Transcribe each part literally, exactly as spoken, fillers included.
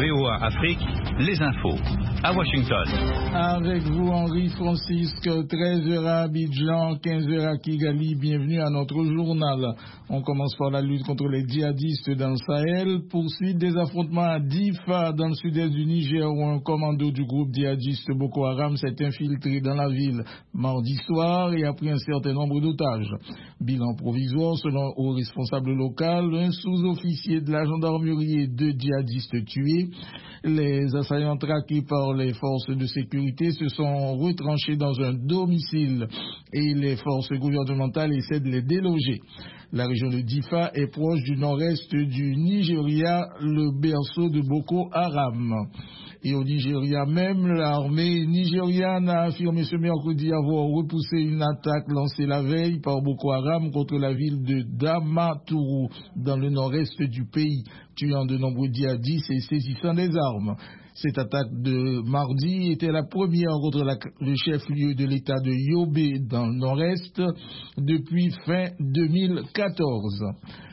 V O A Afrique, les infos. À Washington. Avec vous, Henri Francisque, treize heures à Abidjan, quinze heures à Kigali. Bienvenue à notre journal. On commence par la lutte contre les djihadistes dans le Sahel. Poursuite des affrontements à Difa, dans le sud-est du Niger, où un commando du groupe djihadiste Boko Haram s'est infiltré dans la ville mardi soir et a pris un certain nombre d'otages. Bilan provisoire, selon au responsable local, un sous-officier de la gendarmerie et deux djihadistes tués. Les assaillants traqués par les forces de sécurité se sont retranchés dans un domicile et les forces gouvernementales essaient de les déloger. La région de Difa est proche du nord-est du Nigeria, le berceau de Boko Haram. Et au Nigeria même, l'armée nigériane a affirmé ce mercredi avoir repoussé une attaque lancée la veille par Boko Haram contre la ville de Damaturu, dans le nord-est du pays, tuant de nombreux djihadistes et saisissant des armes. Cette attaque de mardi était la première contre la, le chef-lieu de l'État de Yobe dans le nord-est depuis fin deux mille quatorze.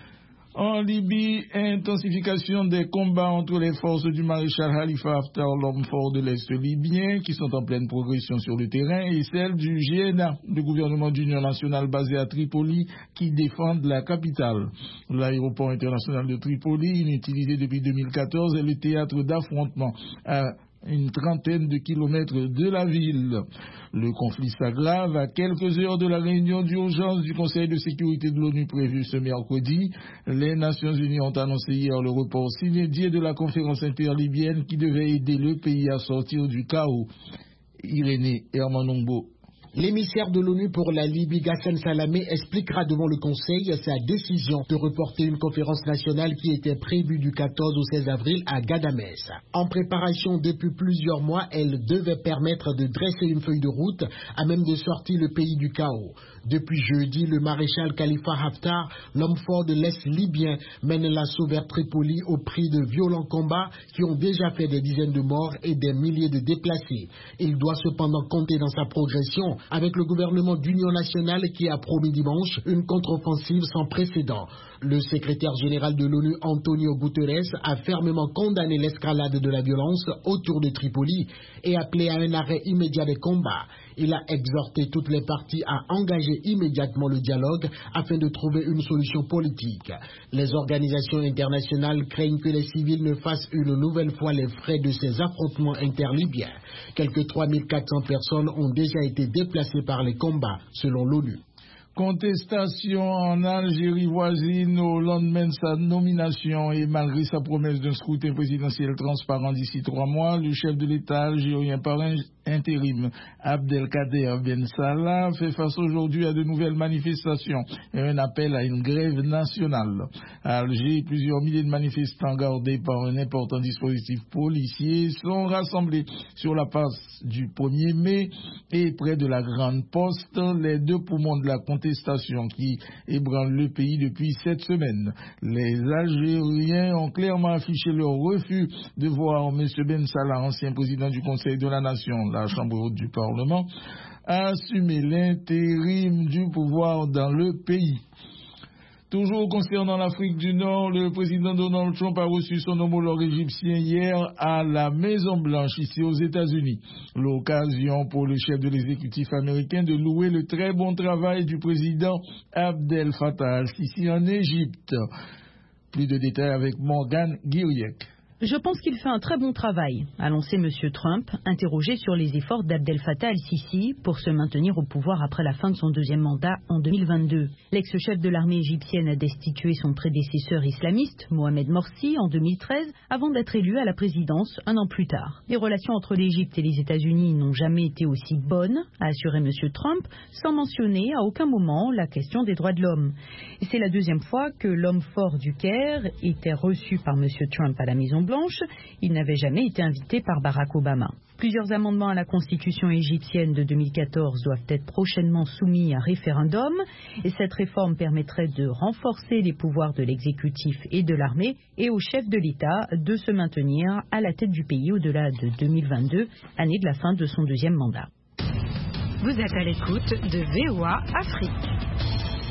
En Libye, intensification des combats entre les forces du maréchal Khalifa Haftar, l'homme fort de l'Est libyen, qui sont en pleine progression sur le terrain, et celle du G N A, le gouvernement d'union nationale basé à Tripoli, qui défendent la capitale. L'aéroport international de Tripoli, inutilisé depuis deux mille quatorze, est le théâtre d'affrontements à une trentaine de kilomètres de la ville. Le conflit s'aggrave à quelques heures de la réunion d'urgence du Conseil de sécurité de l'ONU prévue ce mercredi. Les Nations Unies ont annoncé hier le report inédit de la conférence interlibyenne qui devait aider le pays à sortir du chaos. Irénée Hermanongo. L'émissaire de l'ONU pour la Libye, Ghassan Salamé, expliquera devant le Conseil sa décision de reporter une conférence nationale qui était prévue du quatorze au seize avril à Ghadamès. En préparation depuis plusieurs mois, elle devait permettre de dresser une feuille de route à même de sortir le pays du chaos. Depuis jeudi, le maréchal Khalifa Haftar, l'homme fort de l'Est libyen, mène l'assaut vers Tripoli au prix de violents combats qui ont déjà fait des dizaines de morts et des milliers de déplacés. Il doit cependant compter dans sa progression avec le gouvernement d'union nationale qui a promis dimanche une contre-offensive sans précédent. Le secrétaire général de l'ONU, Antonio Guterres, a fermement condamné l'escalade de la violence autour de Tripoli et appelé à un arrêt immédiat des combats. Il a exhorté toutes les parties à engager immédiatement le dialogue afin de trouver une solution politique. Les organisations internationales craignent que les civils ne fassent une nouvelle fois les frais de ces affrontements interlibyens. Quelques trois mille quatre cents personnes ont déjà été déplacées par les combats, selon l'ONU. Contestation en Algérie voisine au lendemain de sa nomination et malgré sa promesse d'un scrutin présidentiel transparent d'ici trois mois, le chef de l'État algérien par intérim, Abdelkader Ben Salah, fait face aujourd'hui à de nouvelles manifestations et un appel à une grève nationale. À Alger, plusieurs milliers de manifestants gardés par un important dispositif policier sont rassemblés sur la place du premier mai et près de la Grande Poste, les deux poumons de la contestation qui ébranlent le pays depuis cette semaine. Les Algériens ont clairement affiché leur refus de voir M. Ben Salah, ancien président du Conseil de la Nation, la Chambre haute du Parlement, assumer l'intérim du pouvoir dans le pays. Toujours concernant l'Afrique du Nord, le président Donald Trump a reçu son homologue égyptien hier à la Maison-Blanche, ici aux États-Unis. L'occasion pour le chef de l'exécutif américain de louer le très bon travail du président Abdel Fattah al-Sisi en Égypte. Plus de détails avec Morgan Guiriec. Je pense qu'il fait un très bon travail, a lancé M. Trump, interrogé sur les efforts d'Abdel Fattah al-Sisi pour se maintenir au pouvoir après la fin de son deuxième mandat en deux mille vingt-deux. L'ex-chef de l'armée égyptienne a destitué son prédécesseur islamiste, Mohamed Morsi, en deux mille treize, avant d'être élu à la présidence un an plus tard. Les relations entre l'Égypte et les États-Unis n'ont jamais été aussi bonnes, a assuré M. Trump, sans mentionner à aucun moment la question des droits de l'homme. Et c'est la deuxième fois que l'homme fort du Caire était reçu par M. Trump à la Maison-Blanche. Il n'avait jamais été invité par Barack Obama. Plusieurs amendements à la constitution égyptienne de deux mille quatorze doivent être prochainement soumis à référendum et cette réforme permettrait de renforcer les pouvoirs de l'exécutif et de l'armée et au chef de l'État de se maintenir à la tête du pays au-delà de deux mille vingt-deux, année de la fin de son deuxième mandat. Vous êtes à l'écoute de V O A Afrique.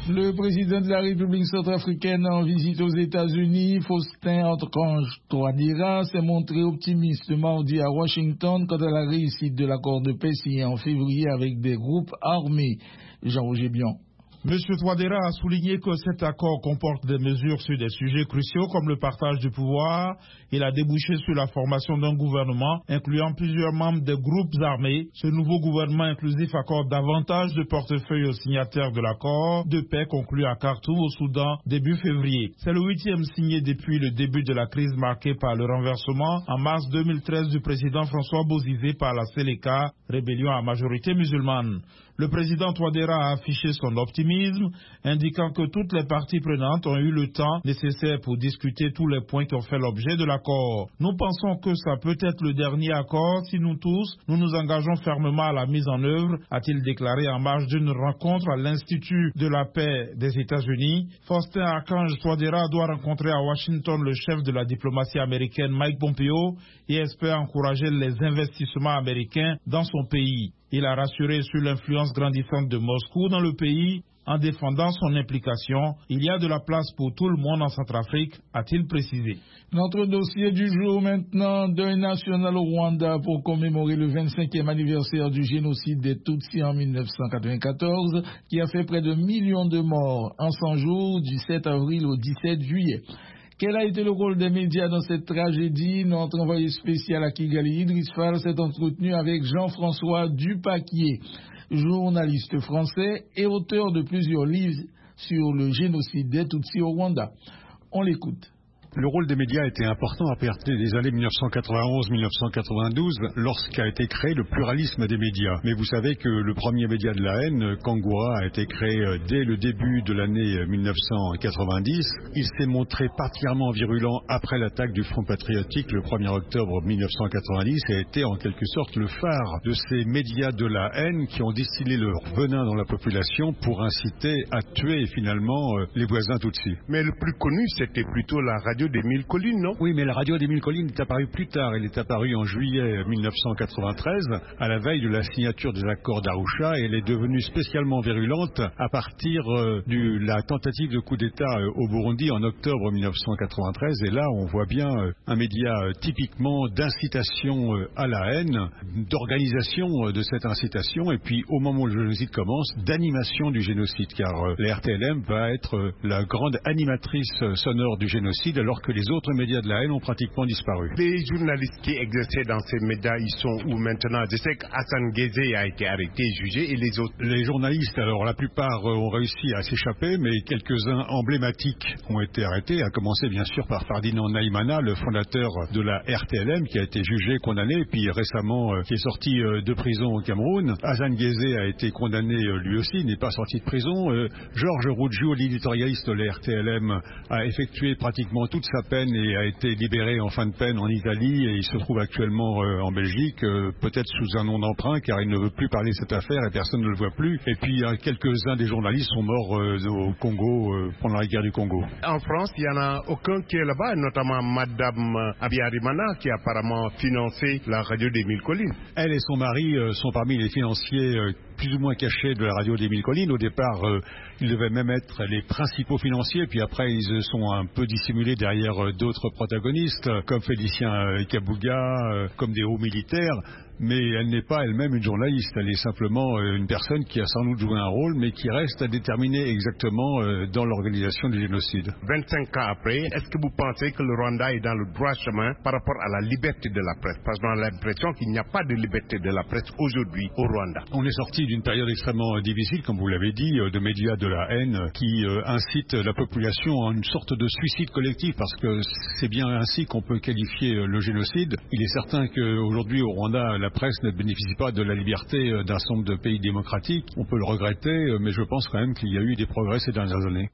Le président de la République centrafricaine en visite aux États-Unis, Faustin Archange Touadéra, s'est montré optimiste mardi à Washington quant à la réussite de l'accord de paix signé en février avec des groupes armés. Jean-Roger Bion. Monsieur Touadéra a souligné que cet accord comporte des mesures sur des sujets cruciaux comme le partage du pouvoir. Il a débouché sur la formation d'un gouvernement incluant plusieurs membres des groupes armés. Ce nouveau gouvernement inclusif accorde davantage de portefeuilles aux signataires de l'accord de paix conclu à Khartoum au Soudan début février. C'est le huitième signé depuis le début de la crise marquée par le renversement en mars deux mille treize du président François Bozizé par la Séléka, rébellion à majorité musulmane. Le président Touadéra a affiché son optimisme, indiquant que toutes les parties prenantes ont eu le temps nécessaire pour discuter tous les points qui ont fait l'objet de l'accord. Nous pensons que ça peut être le dernier accord si nous tous, nous nous engageons fermement à la mise en œuvre, a-t-il déclaré en marge d'une rencontre à l'Institut de la paix des États-Unis. Faustin Archange Touadéra doit rencontrer à Washington le chef de la diplomatie américaine Mike Pompeo et espère encourager les investissements américains dans son pays. Il a rassuré sur l'influence grandissante de Moscou dans le pays en défendant son implication. Il y a de la place pour tout le monde en Centrafrique, a-t-il précisé. Notre dossier du jour maintenant, deuil national au Rwanda pour commémorer le vingt-cinquième anniversaire du génocide des Tutsis en mille neuf cent quatre-vingt-quatorze qui a fait près de millions de morts en cent jours du sept avril au dix-sept juillet. Quel a été le rôle des médias dans cette tragédie? Notre envoyé spécial à Kigali, Idriss Fall, s'est entretenu avec Jean-François Dupaquier, journaliste français et auteur de plusieurs livres sur le génocide des Tutsis au Rwanda. On l'écoute. Le rôle des médias a été important à partir des années mille neuf cent quatre-vingt-onze mille neuf cent quatre-vingt-douze lorsqu'a été créé le pluralisme des médias. Mais vous savez que le premier média de la haine, Kangura, a été créé dès le début de l'année mille neuf cent quatre-vingt-dix. Il s'est montré particulièrement virulent après l'attaque du Front patriotique le premier octobre mille neuf cent quatre-vingt-dix et a été en quelque sorte le phare de ces médias de la haine qui ont distillé leur venin dans la population pour inciter à tuer finalement les voisins Tutsis. Mais le plus connu, c'était plutôt la radio des Mille Collines, non? Oui, mais la radio des Mille Collines est apparue plus tard. Elle est apparue en juillet mille neuf cent quatre-vingt-treize, à la veille de la signature des accords d'Arusha, et elle est devenue spécialement virulente à partir euh, de la tentative de coup d'État euh, au Burundi en octobre mille neuf cent quatre-vingt-treize. Et là, on voit bien euh, un média euh, typiquement d'incitation euh, à la haine, d'organisation euh, de cette incitation, et puis au moment où le génocide commence, d'animation du génocide, car euh, la R T L M va être euh, la grande animatrice euh, sonore du génocide, alors que les autres médias de la haine ont pratiquement disparu. Les journalistes qui exerçaient dans ces médias, ils sont où maintenant? Je sais qu'Hassan Guézé a été arrêté, jugé, et les autres? Les journalistes, alors la plupart ont réussi à s'échapper, mais quelques-uns emblématiques ont été arrêtés, à commencer bien sûr par Ferdinand Naïmana, le fondateur de la R T L M, qui a été jugé, condamné, et puis récemment euh, qui est sorti euh, de prison au Cameroun. Hassan Guézé a été condamné euh, lui aussi, n'est pas sorti de prison. Euh, Georges Rougiou, l'éditorialiste de la R T L M, a effectué pratiquement toute sa peine et a été libéré en fin de peine en Italie, et il se trouve actuellement euh, en Belgique, euh, peut-être sous un nom d'emprunt car il ne veut plus parler de cette affaire et personne ne le voit plus. Et puis euh, quelques-uns des journalistes sont morts euh, au Congo euh, pendant la guerre du Congo. En France, il n'y en a aucun qui est là-bas, notamment Madame Abiyarimana qui a apparemment financé la radio des Mille Collines. Elle et son mari euh, sont parmi les financiers euh, plus ou moins cachés de la radio des Mille Collines. Au départ, euh, ils devaient même être les principaux financiers, puis après ils se sont un peu dissimulés derrière euh, d'autres protagonistes, comme Félicien euh, Kabuga, euh, comme des hauts militaires. Mais elle n'est pas elle-même une journaliste, elle est simplement euh, une personne qui a sans doute joué un rôle, mais qui reste à déterminer exactement euh, dans l'organisation du génocide. vingt-cinq ans après, est-ce que vous pensez que le Rwanda est dans le droit chemin par rapport à la liberté de la presse? Parce qu'on a l'impression qu'il n'y a pas de liberté de la presse aujourd'hui au Rwanda. On est sorti d'une période extrêmement difficile, comme vous l'avez dit, de médias de la haine qui euh, incitent la population à une sorte de suicide collectif, parce que c'est bien ainsi qu'on peut qualifier le génocide. Il est certain qu'aujourd'hui au Rwanda, la presse ne bénéficie pas de la liberté d'un certain nombre de pays démocratiques. On peut le regretter, mais je pense quand même qu'il y a eu des progrès ces dernières années.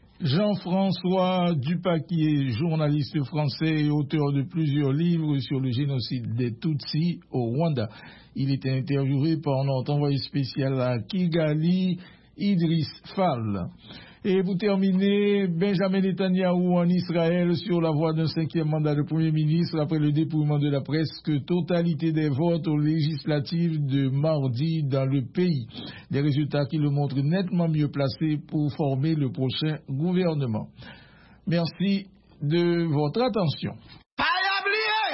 Jean-François Dupaquier, journaliste français et auteur de plusieurs livres sur le génocide des Tutsis au Rwanda. Il était interviewé par notre envoyé spécial à Kigali, Idriss Fall. Et pour terminer, Benjamin Netanyahou en Israël sur la voie d'un cinquième mandat de Premier ministre après le dépouillement de la presque totalité des votes aux législatives de mardi dans le pays. Des résultats qui le montrent nettement mieux placé pour former le prochain gouvernement. Merci de votre attention.